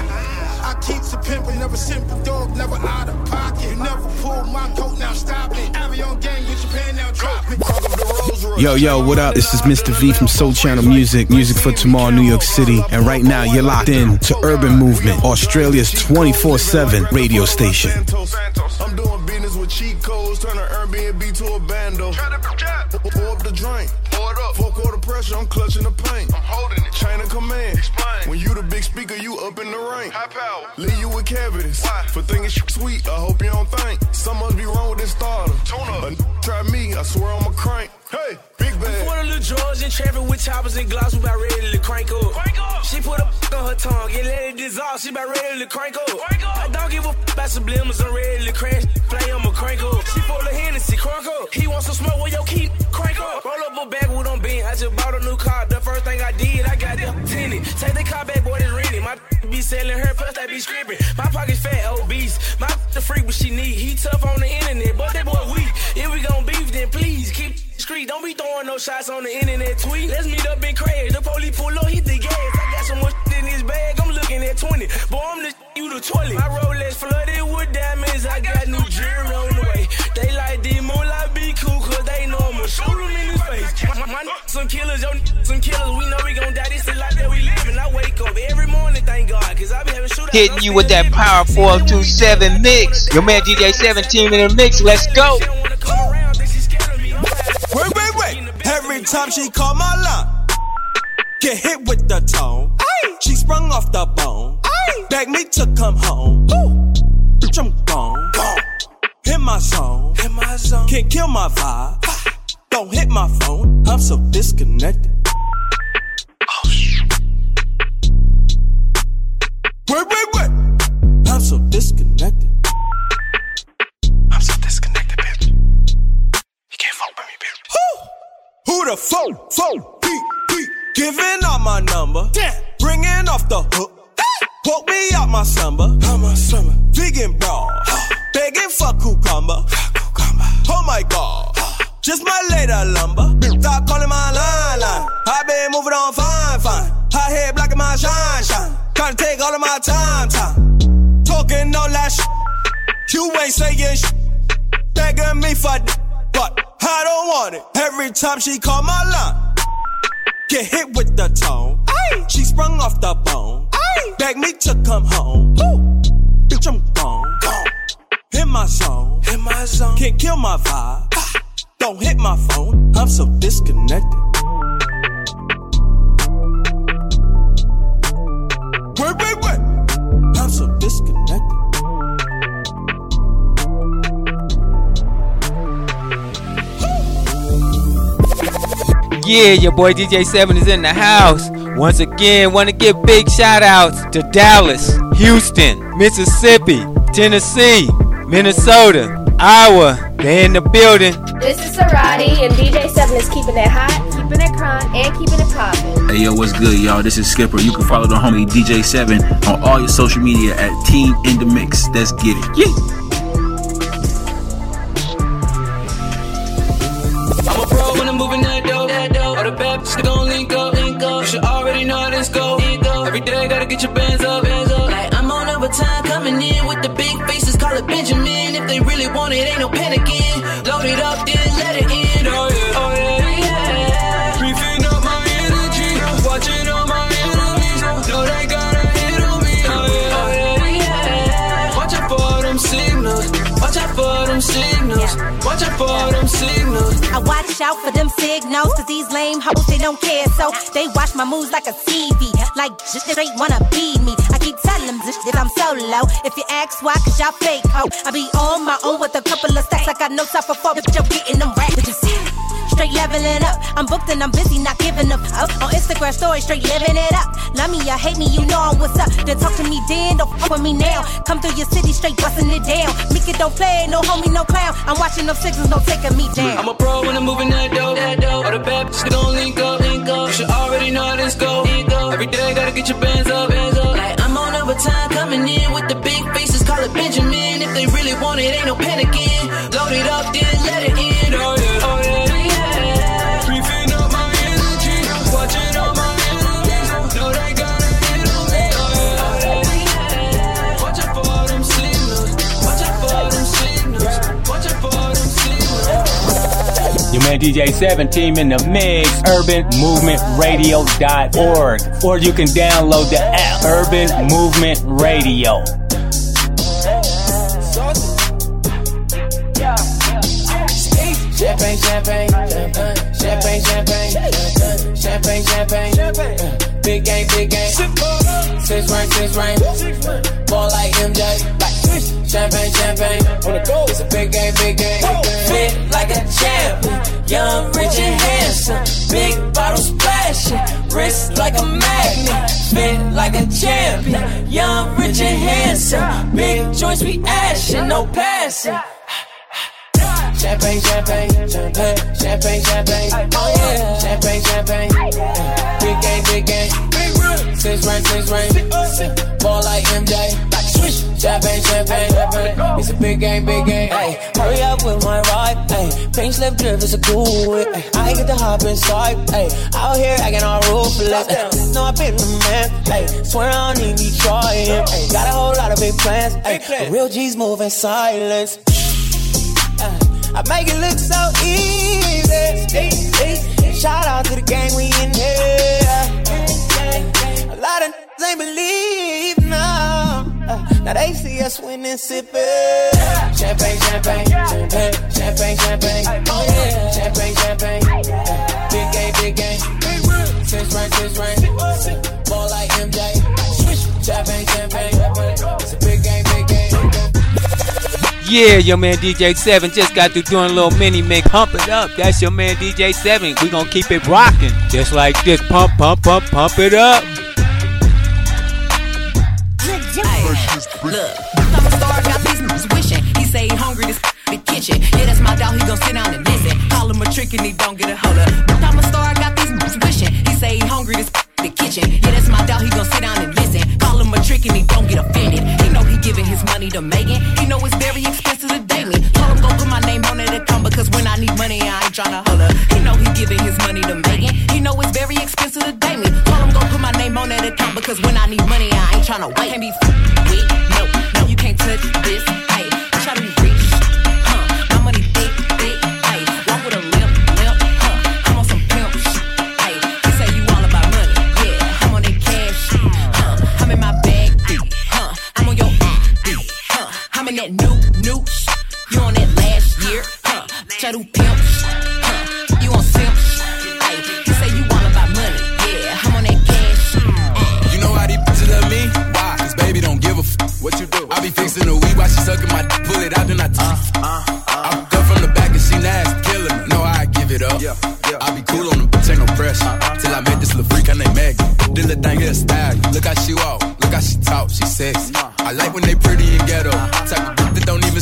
I keep the pimpin', never simple dog, never out of pocket. You never pull my coat, now stop it. Avion gang with your pen, now drop it.
Yo, what up? This is Mr. V from Soul Channel Music for Tomorrow, New York City. And right now, you're locked in to Urban Movement, Australia's 24/7 radio station.
I'm doing business with cheat codes, turn an Airbnb to a bando. Pour up the drink, pour it up. 4-quarter pressure, I'm clutching the paint. I'm holding it. Chain of command. Explain. When you the big speaker, you up in the rank. High power. Leave you with cavities. Why? For thinking sweet, I hope you don't think. Some must be wrong with this starter. Tune up. Try me, I swear I'm a crank. Hey, big bag.
Before the little George in traffic with choppers and gloss, we about ready to crank up. She put a on her tongue and let it dissolve, she about ready to crank up. I don't give a about subliminals, I'm ready to crash. Play, I'ma crank up. She full of Hennessy, crank up. He wants some smoke, well, yo, keep crank up. Roll up a bag with them beans. I just bought a new car. The first thing I did, I got the tinted. Take the car back, boy, it's rented. My be selling her, plus they be scripting. My pocket's fat, obese. My the freak what she need. He tough on the internet, but that boy weak. If we gon' beef, then please keep street. Don't be throwing no shots on the internet tweet. Let's meet up and crash. The police pull up, hit the gas. I got so much in this bag, I'm looking at 20. Boy, I'm the you the toilet. My Rolex flooded with diamonds. I got new jewelry on the way. They like the moonlight be cool, cause they know I'ma shoot them in his face. My some killers, yo, some killers. We know we gon' die. This is life that we live in. I wake up every morning, thank God, cause I be having shootouts.
Hitting you with that Power 427 mix. Your man DJ7 team in the mix. Let's go.
Wait. Every time she call my line, get hit with the tone. Aye. She sprung off the bone. Aye. Begged me to come home. Bitch, I'm gone. Hit my zone. Can't kill my vibe. Don't hit my phone. I'm so disconnected. Oh, shit. Wait. I'm so disconnected. Bitch. You can't fuck with me, bitch. Who the foe? Beat. Giving out my number. Damn. Bringing off the hook. Woke me out my slumber. Vegan bra. Begging for cucumber. Oh my God. Just my later lumber. Stop calling my line. I been moving on fine. Hot head blocking my shine. Trying to take all of my time. Talking all that shit. You ain't saying shit. Begging me for but I don't want it. Every time she call my line, get hit with the tone. Aye. She sprung off the bone. Aye. Begged me to come home. Bitch, I'm gone. In my zone. Can't kill my vibe. Don't hit my phone. I'm so disconnected. Wait. I'm so disconnected.
Yeah, your boy DJ7 is in the house. Once again, want to give big shout outs to Dallas, Houston, Mississippi, Tennessee, Minnesota, Iowa, they in the building.
This is Sarati, and DJ 7 is keeping it hot, keeping it crunk, and keeping it poppin'.
Hey yo, what's good, y'all? This is Skipper. You can follow the homie DJ 7 on all your social media at Team in the Mix. Let's get it. Yeah.
I'm a pro when I'm moving that dope. All the bad bitches gon' link up. You should already know how this go. Every day gotta get your bands up. Like I'm on overtime coming in with the big faces, call it Benjamin. If they really want it, ain't no panicking. Load it up, then let it in. Oh yeah, oh yeah, yeah. Refilling up my energy, watching all my enemies. Know they gotta hit on me. Oh yeah, oh yeah, yeah. Watch out for them signals. Watch out for them signals. Watch out for them signals.
I watch out for them signals, cause these lame hoes, they don't care. So they watch my moves like a TV. Like, just straight wanna be me. I keep telling them this that I'm solo. If you ask why, cause y'all fake ho. I be on my own with a couple of stacks. I got no time for fuck, but you're getting them rap bitches. Straight leveling up. I'm booked and I'm busy, not giving up. On Instagram story, straight living it up. Love me or hate me, you know what's up. Then talk to me then, don't fuck with me now. Come through your city, straight busting it down. Make it don't play, no homie, no clown. I'm watching them signals, no taking me down.
I'm a pro when I'm moving that dope. All the bad bitches gon' link up. You should already know how this go. Every day gotta get your bands up. Like I'm on overtime coming in with the big faces, call it Benjamin. If they really want it, ain't no panicking. Load it up, then let it in. Oh yeah, oh yeah, yeah. Refilling up my energy, watching all my enemies. Know they gotta hit on me. Oh yeah, oh yeah, yeah. Watch out for them signals. Watch out for them signals. Watch out for them signals.
Your man DJ 7, Team in the Mix, urbanmovementradio.org. Or you can download the app, Urban Movement Radio.
Champagne, champagne, champagne, champagne, champagne, champagne, champagne. Big game, big game. Six ring, ball like MJ. Champagne, champagne, on the go. It's a big game, big game. Fit like a champion, young, rich and handsome. Big bottle splashing, wrist like a magnet. Fit like a champion, young, rich and handsome. Big joints we ashing, no passing. Champagne, champagne, champagne, champagne, champagne. Oh yeah, champagne, champagne. Big game, big game. Six ring, ball like MJ. Champagne, champagne. It's a big game, big game. Ay, hurry up with my ride. Ay, pink slip drip is a cool whip. Ay, I ain't get to hop inside. Ay, out here acting all ruthless. No, I been the man. Ay, swear I don't even be trying. Ay, got a whole lot of big plans. Ay, but real G's move in silence. I make it look so easy. Shout out to the gang, we in here. A lot of niggas ain't believe now. Now they see us winning, sipping. Champagne, champagne, champagne, champagne, champagne. Oh yeah, champagne, champagne. Big game, big game. Six ring. Ball like MJ. Champagne, champagne. It's a big game, big game.
Yeah, your man DJ 7 just got through doing a little mini mix. Pump it up. That's your man DJ 7. We gonna keep it rocking. Just like this. Pump it up.
Look, I'm a star, got these moves wishing. He say he hungry, this the kitchen. Yeah, that's my dog, he gon' sit down and listen. Call him a trick and he don't get a hold up. I'm a star, got these moves wishing. He say he hungry, this the kitchen. Yeah, that's my dog, he gon' sit down and listen. Call him a trick and he don't get offended. He know he giving his money to Megan. He know it's very expensive to date me. Told him go put my name on it account because when I need money, I ain't tryna holler. He know he giving his money to Megan. He know it's very expensive to date me. Told him go put my name on that account because when I need money, I ain't tryna wait. Can't be with, no, you can't touch this. Hey, try to be rich, my money thick, hey, walk with a limp, I'm on some pimp shit, hey, he say you all about money, yeah, I'm on that cash shit, I'm in my bag, I'm on your I'm in that new shit, you on that last year, try to pimp shit, you on simp shit, hey, he say you all about money, yeah, I'm on that cash shit,
You know how these bitches love me? Why? Cause baby don't give a what you do? I be fixing the weed while she sucking my dick, pull it out, then I I come from the back and she nasty, killing me. No, I give it up. I be cool on them, bitch, ain't no pressure. Till I met this little freak, her name Maggie. This little thing here style. Look how she walk, look how she talk, she sexy. I like when they pretty and ghetto. Type of bitch that don't even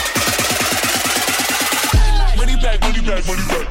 Money back, money back, money back.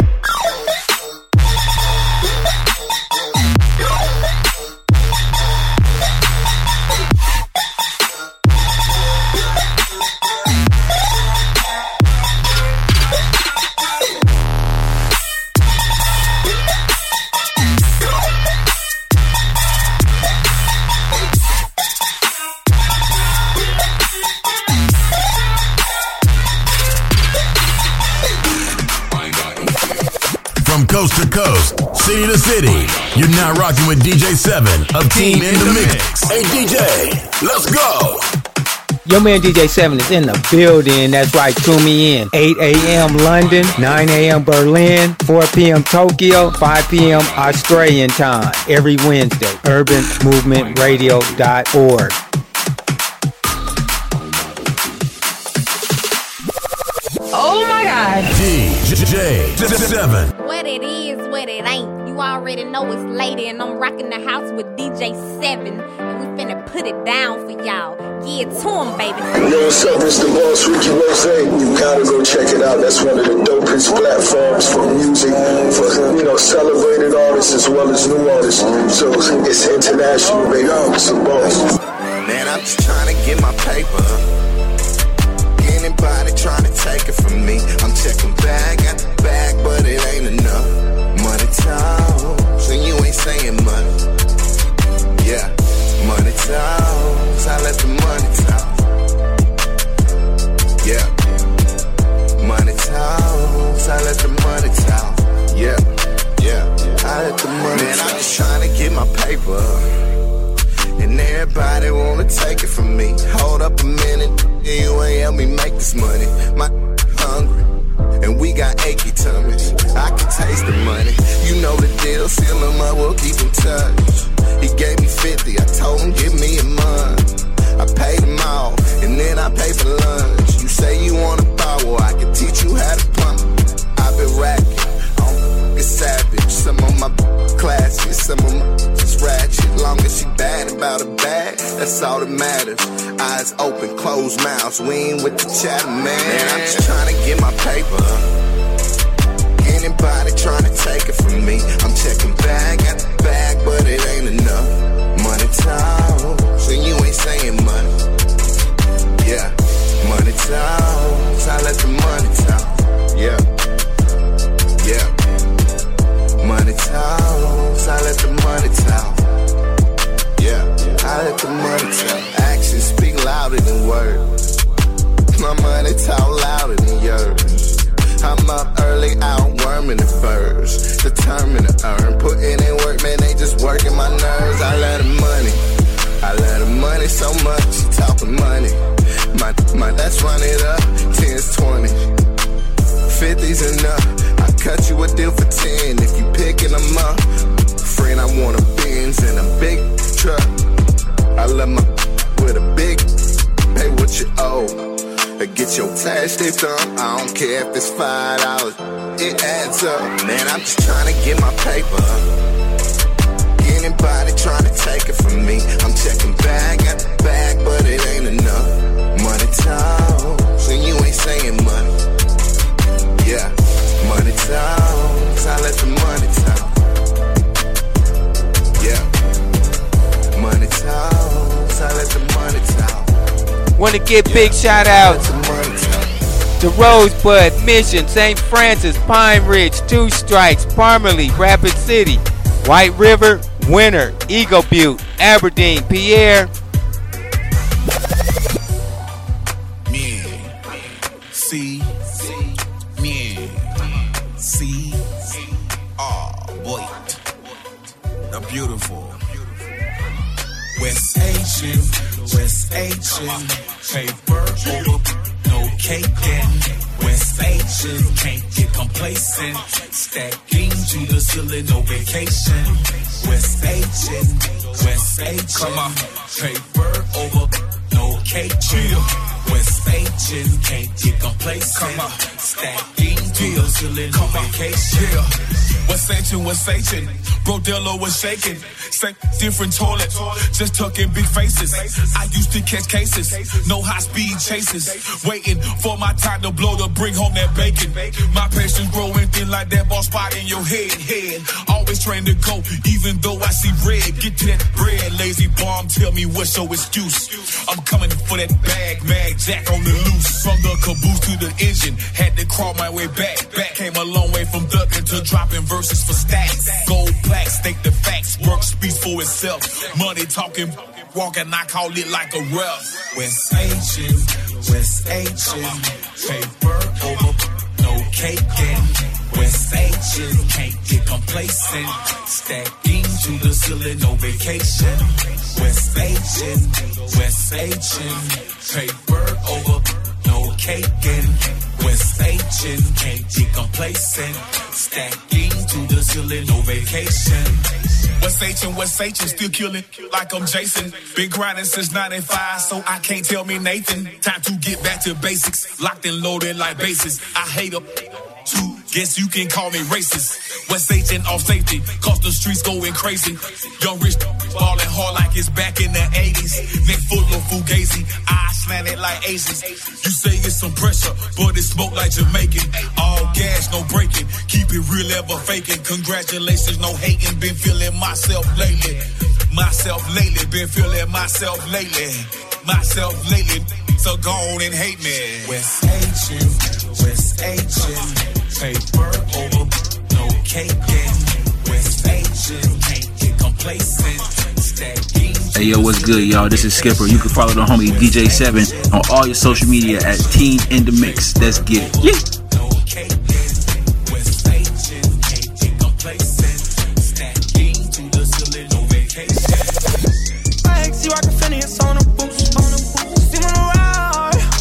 From coast to coast, city to city, you're now rocking with DJ 7 of Team in the Mix. Hey DJ, let's go!
Your man DJ 7 is in the building. That's right, tune me in. 8 a.m. London, 9 a.m. Berlin, 4 p.m. Tokyo, 5 p.m. Australian time. Every Wednesday. UrbanMovementRadio.org.
Oh my God.
DJ 7.
What it is, what it ain't. You already know it's lady, and I'm rocking the house with DJ 7. And we finna put it down for y'all. Yeah, to him, baby.
Yo, what's up? It's the boss, Ricky Rose. You gotta go check it out. That's one of the dopest platforms for music, for, celebrated artists as well as new artists. So it's international, baby. It's a boss.
Man, I'm just trying to get my paper. Anybody trying to take it from me? I'm checking bag at the bag, but it ain't enough. Money talk. You ain't help me make this money. My hungry, and we got achy tummies. I can taste the money. You know the deal, seal them up, we'll keep in touch. He gave me 50, I told him give me a month. I paid him off, and then I paid for lunch. You say you want a power, I can teach you how to pump. I've been racking, I'm savage. Some of my classy, some of my just ratchet. Long as she bad about her bag, that's all that matters. Eyes open, closed mouths, we ain't with the chatter, man. I'm just trying to get my paper. Anybody trying to take it from me? I'm checking bag at the bag, but it ain't enough. Money talks, and you ain't saying money. Yeah, money talks, I let the money talk. Yeah, yeah. Money talks, I let the money talk. Yeah, I let the money talk. Actions speak louder than words. My money talk louder than yours. I'm up early, out worming the birds. Determined to earn, putting in work, man, they just working my nerves. I love the money, I love the money so much. She talking money, my let's run it up. 10s, 20s, 50s enough. I cut you a deal for 10 if you picking them up. Friend, I want a Benz and a big truck. I love my with a big, pay what you owe. Get your tax stiffed up, I don't care if it's $5, it adds up. Man, I'm just trying to get my paper. Anybody trying to take it from me? I'm checking bag at the bag, but it ain't enough. Money talks, and you ain't saying money. Yeah, money talks, I let the money talk. Yeah, money talks, I let the money talk.
Want to give big shout outs to Rosebud, Mission, St. Francis, Pine Ridge, Two Strikes, Parmalee, Rapid City, White River, Winter, Eagle Butte, Aberdeen, Pierre.
See, boy, the beautiful West Asian, paper over, no cake and West Asian, can't get complacent, stacking to the ceiling, no vacation. West Asian, come on, paper over, no cake, chill. West Asian, can't get complacent, come on, stacking to the ceiling, no vacation. West Asian, Brodello was shaking. Same different toilet, just tucking big faces. I used to catch cases, no high speed chases. Waiting for my time to blow to bring home that bacon. My patience growing thin like that ball spot in your head. Always trying to go, even though I see red. Get to that bread, lazy bomb, tell me what's your excuse. I'm coming for that bag, Mag Jack on the loose. From the caboose to the engine, had to crawl my way back. Came a long way from ducking to dropping verses for stacks. Gold plaques, state the facts, work speaks for itself. Money talking, walking, I call it like a ref. West Asian, paper over, no cake and West Asian, can't get complacent, stacking to the ceiling, no vacation. West Asian, paper over, no cake and West Asian, can't get complacent, stacking to the ceiling, no vacation. West Asian, still killing like I'm Jason. Been grinding since 95, so I can't tell me Nathan. Time to get back to basics, locked and loaded like bases. I hate up too, guess you can call me racist. West Asian off safety, cause the streets going crazy. Young rich ballin' hard like it's back in the 80s. Neck full of fugazi, eyes slanted like aces. You say it's some pressure, but it's smoke like Jamaican. All gas, no breaking, keep it real, ever faking. Congratulations, no hating, been feeling myself lately. Been feeling myself lately. So go on and hate me. West Asian, paper over, no cake and West Asian, can't get complacent, stacking.
Hey yo, what's good, y'all? This is Skipper. You can follow the homie DJ7 on all your social media at Team in the Mix. Let's get it. Yeah.
See, I can finish on a boost. Steaming around.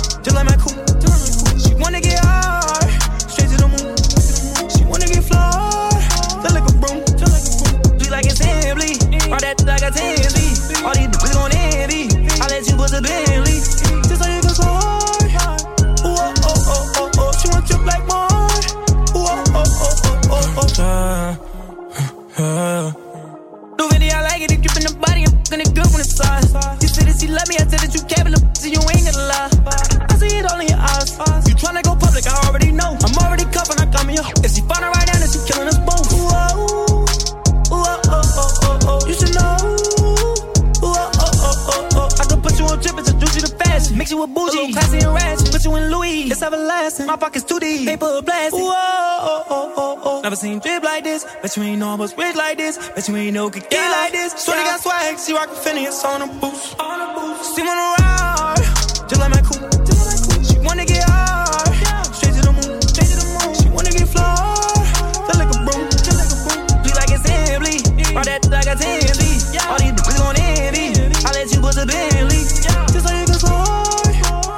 everlasting. My pockets too deep, paper blasting. Whoa, oh, oh, oh, oh. Never seen drip like this. Bet you ain't know I was rich like this. Bet you ain't know could get like this. Shorty got swag, she rockin' Phineas on a boost. She wanna ride, just like my cool. She wanna get hard, straight to the moon. She wanna get flawed, feel like a broom. Bleed like it's Emily, all that like a Timby. All these bitches gon' envy. I let you put the Bentley, just so you can slide.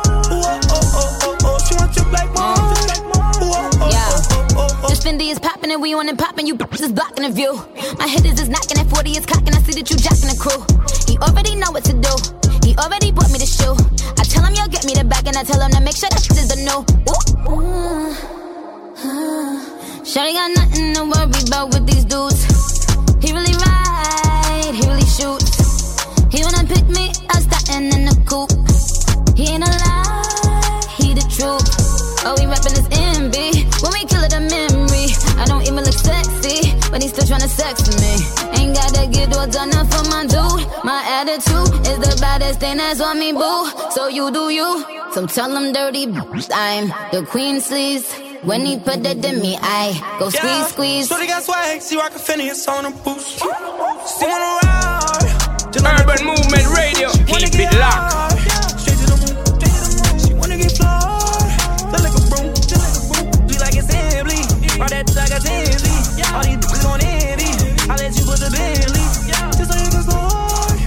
She want you like mom.
This Fendi is poppin' and we on and poppin'. You bitches is blocking the view. My hitters is knocking at 40 is cocking. I see that you jacking the crew. He already know what to do. He already bought me the shoe. I tell him you'll get me the back and I tell him to make sure that this is the new. Shawty got nothing to worry about with these dudes. He really ride, he really shoot. He wanna pick me up, startin' in the coupe. He ain't a lie, he the truth. Oh, he rapping his MB. When we kill it, a memory. I don't even look sexy, but he's still tryna sex me. Ain't gotta get all done up for my dude. My attitude is the baddest thing that's on me, boo. So you do you. So tell him dirty, I'm the queen sleaze. When he put that in me, I go squeeze, squeeze.
Shorty got swag, she rockin' Phineas on a boost. She wanna ride,
Urban Movement Radio, keep it locked.
Straight to the moon, she wanna get flawed, feel like a broom. Bleed like it's Emily, all that like a Timby. All these bitches gon' envy. I let you put the Bentley, just so you can slide.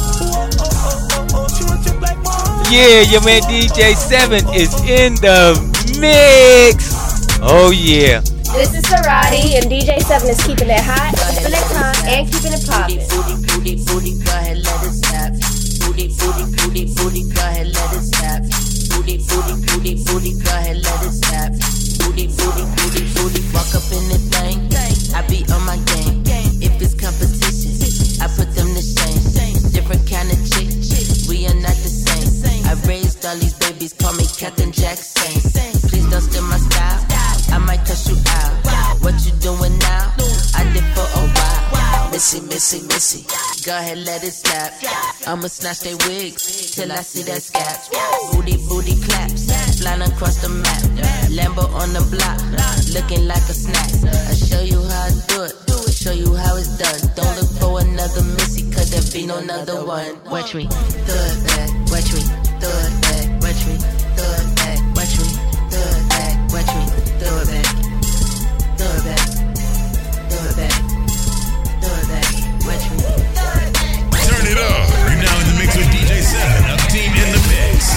She want you like mom.
Yeah, your man DJ 7 is in the mix. Oh yeah.
This is Sarati, and DJ 7 is keeping it hot, keeping it calm, and keeping it poppin'.
Booty, go ahead, let it snap. Booty, go ahead, let it snap. Booty, go ahead, let it snap. Booty, walk up in the thing. I be on my game. If it's competition, I put them to shame. Different kind of chick, we are not the same. I raised all these babies, call me Captain Jackson. Please don't steal my style, I might cuss you out. What you doing now? I did for a while. Missy, go ahead, let it snap. I'ma snatch they wigs till I see that scap. Booty claps, flying across the map. Lambo on the block, looking like a snack. I show you how I do it, show you how it's done. Don't look for another Missy, cause there be no another one. Watch me, throw it back, watch me, throw it back, watch me, throw it back, watch me, throw it back, watch me, throw it back, throw it back, throw it back, throw it back, watch me.
Turn it up. You're now in the mix with DJ 7 of Team in the Mix.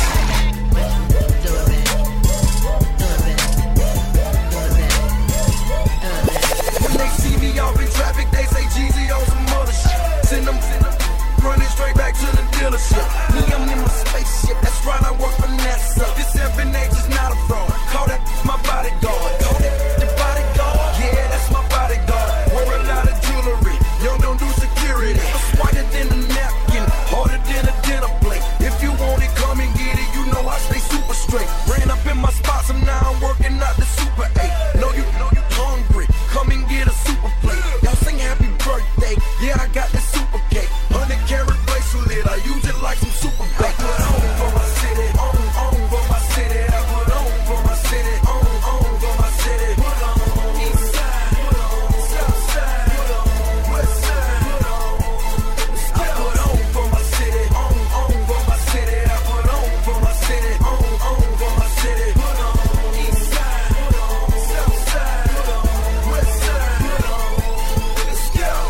When they see me off in traffic, they say Jeezy on some other shit. Send them, running straight back to the dealership. Me, I'm in my spaceship, that's right, I work for NASA. This 7H is not a fraud. Call that my bodyguard. Call that the bodyguard. Yeah, that's my bodyguard. Wear a lot of jewelry. Yo, don't do security. I'm whiter than a napkin, harder than a dinner plate. If you want it, come and get it. You know I stay super straight. Ran up in my spots, and now I'm working out the Super 8. Know you hungry. Come and get a super plate. Y'all sing happy birthday. Yeah, I got the super cake. 100-carat bracelet. I use it like some super bait. I put on for my city. On for my city. I put on for my city. On for my city. Put on east side. Put on south side. Put on west side. Put on. I put on for my city. On for my city. I put on for my city. On for my city. Put on east side. Put on south side. Put on west side. Put on. Let's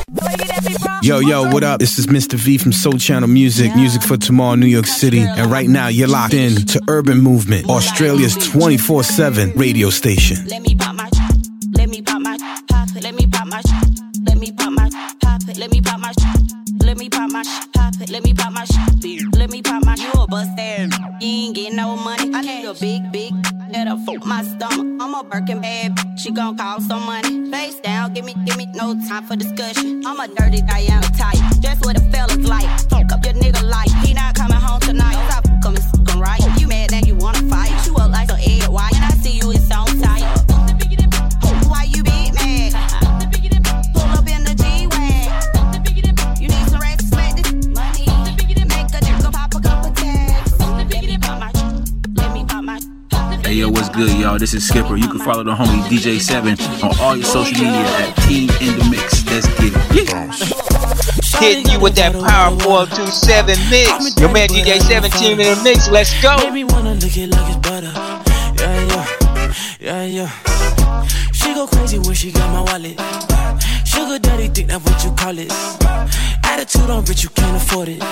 go.
Yo, what up? This is Mr. V from Soul Channel Music, music for tomorrow, New York City. And right now, you're locked in to Urban Movement, Australia's 24/7 radio station.
Let me pop my, let me pop my, pop it. Let me pop my, let me pop my, pop it. Let me pop my, let me pop my, pop it. Let me pop my, let me pop my. You a bust there, you ain't getting no money. I need a big, that'll fuck my stomach. I'm a Birkin bad, she gon' cost some money. Face down, give me no time for discussion. I'm a dirty Diana type, that's what the fellas like. Fuck up your nigga like, he not coming home tonight. Stop coming right. You mad that you wanna fight? You up like some Ed White, and I see you it's on tight. Why you big mad? Pull up in the G-Wag. You need some racks, smack this money. Make a nigga pop a couple tags. Let me pop my,
Hey yo, what's good, y'all? This is Skipper. You can follow the homie DJ7 on all your social media at Team in the Mix. Let's get it. Yeah.
Hitting you with that Power 427 mix. Your man DJ7, Team in the Mix. Let's go.
Baby wanna lick it like it's butter. Yeah. She go crazy when she got my wallet. Sugar daddy think that what you call it. Attitude on rich, you can't afford it.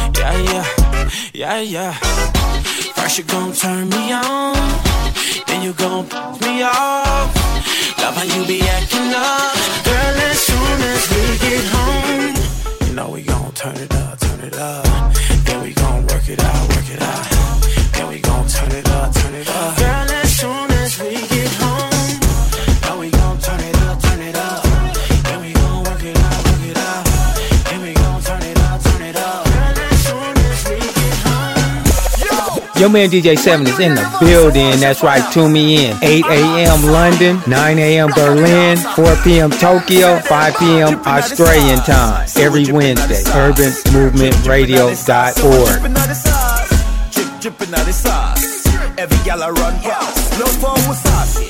Yeah. First you gon' turn me on, then you gon' piss me off. Love how you be acting up, girl. As soon as we get home, you know we gon' turn it up. Then we gon' work it out. Then we gon' turn it up. Girl, as soon as we get home, now we gon' turn it up. Then we gon' work it out. Then we gon' turn it up. Girl, as soon as we get home.
Your man DJ7 is in the building. That's right, tune me in. 8 a.m. London, 9 a.m. Berlin, 4 p.m. Tokyo, 5 p.m. Australian time. Every Wednesday. UrbanMovementRadio.org.
Drippin' out the sauce. Every gal I run past. Love for who saucy.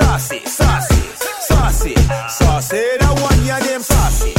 That one your name saucy.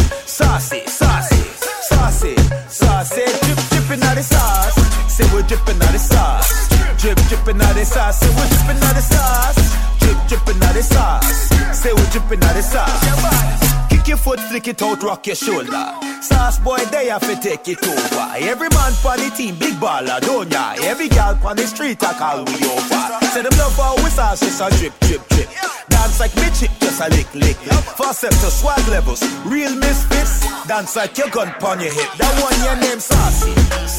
Drippin' out the sauce. Say we're drippin' out the sauce. Drippin' out the sauce. Say we're drippin' out the sauce. Drippin' out the sauce. Say we're drippin' out the sauce. Kick your foot, flick it out, rock your shoulder. Sauce boy, they have to take it over. Every man for the team, big baller, don't ya? Every gal on the street, I call we over. Say them love how we sauce, just a drip. Dance like me chip, just a lick. First step to swag levels, real misfits. Dance like your gun pon your hip. That one your name saucy.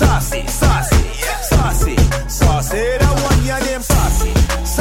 That one your name saucy.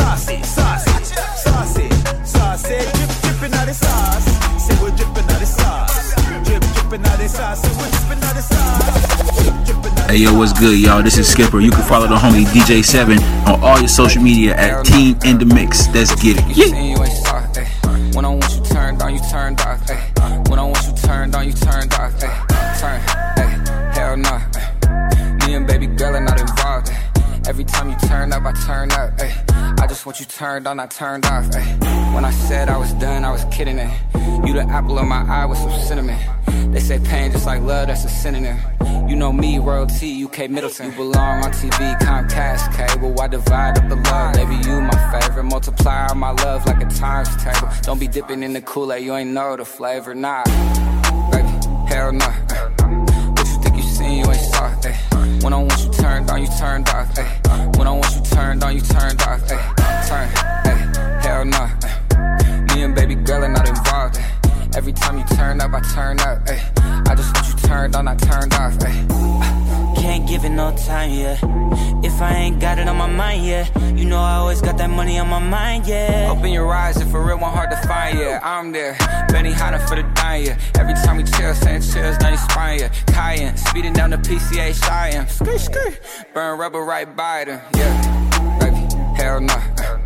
Drippin' out the sauce. Say we're drippin' out the sauce. Drippin' out the sauce. Say we're drippin' out the sauce.
Hey yo, what's good, y'all? This is Skipper. You can follow the homie DJ7 on all your social media at Team in the Mix. Let's get it. Yeah.
When I want you turned on, you turned off. When I want you turned on, you turned off. Turn, hell no. Me and baby girl are not involved. Every time you turn up, I turn up. I just want you turned on, not turned off. When I said I was done, I was kidding it. You the apple of my eye with some cinnamon. They say pain just like love, that's a synonym. You know me, royalty, UK Middleton. You belong on TV, Comcast cable. Why divide up the love? Baby, you my favorite. Multiply all my love like a times table. Don't be dipping in the Kool-Aid, you ain't know the flavor. Nah, baby, hell nah. What you think you seen, you ain't saw. When I want you turned on, you turned off. When I want you turned on, you turned off. Turn, hell nah. Me and baby girl are not involved. Every time you turn up, I turn up. I just want you turned on, not turned off.
Can't give it no time, yeah. If I ain't got it on my mind, yeah. You know I always got that money on my mind, yeah.
Open your eyes, if for real, one hard to find, yeah. I'm there, Benny Hanna for the dime, yeah. Every time we chill, saying chills down your spine, yeah. Cayenne, speeding down the PCA Cheyenne. Skirt, burn rubber right by them, yeah. Baby, hell nah.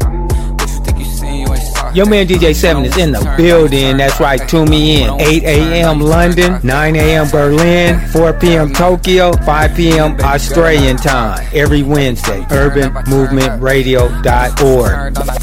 Your man DJ7 is in the building. That's right, tune me in. 8 a.m. London, 9 a.m. Berlin, 4 p.m. Tokyo, 5 p.m. Australian time. Every Wednesday. UrbanMovementRadio.org.